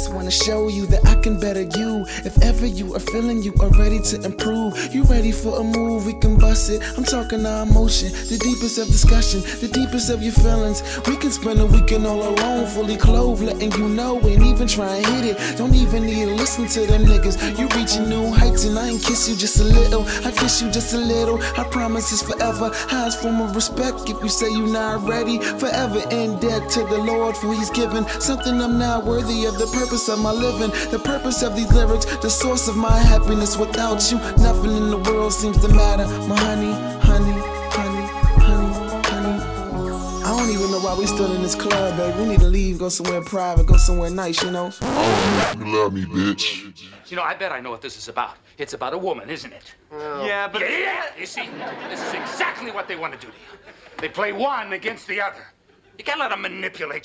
just wanna show you that I can better you. If ever you are feeling you are ready to improve, you ready for a move, we can bust it. I'm talking our emotion, the deepest of discussion, the deepest of your feelings. We can spend a weekend all alone, fully clothed, letting you know, ain't even try and hit it. Don't even need to listen to them niggas. You reaching new heights and I ain't kiss you just a little. I kiss you just a little. I promise it's forever. Highest form of respect if you say you not ready. Forever in debt to the Lord, for he's given something I'm not worthy of. The purpose of my living, the purpose of these lyrics, the source of my happiness. Without you, nothing in the world seems to matter. My honey, honey, honey, honey, honey. I don't even know why we still in this club, baby. We need to leave, go somewhere private, go somewhere nice, you know? You love me, bitch. You know, I bet I know what this is about. It's about a woman, isn't it? Yeah, but... Yeah, you see, this is exactly what they want to do to you. They play one against the other. You can't let them manipulate